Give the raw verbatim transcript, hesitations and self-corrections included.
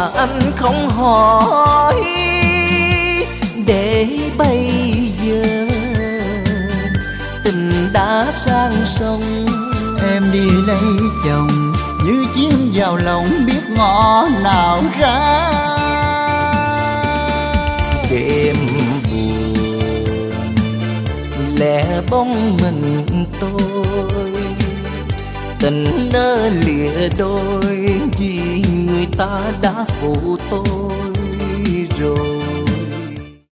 mà anh không hỏi, để bây giờ tình đã sang sông. Em đi lấy chồng như chim vào lòng biết ngõ nào ra. Đêm buồn lẻ bóng mình tôi, tình nỡ lìa đôi vì người ta đã phụ tôi rồi.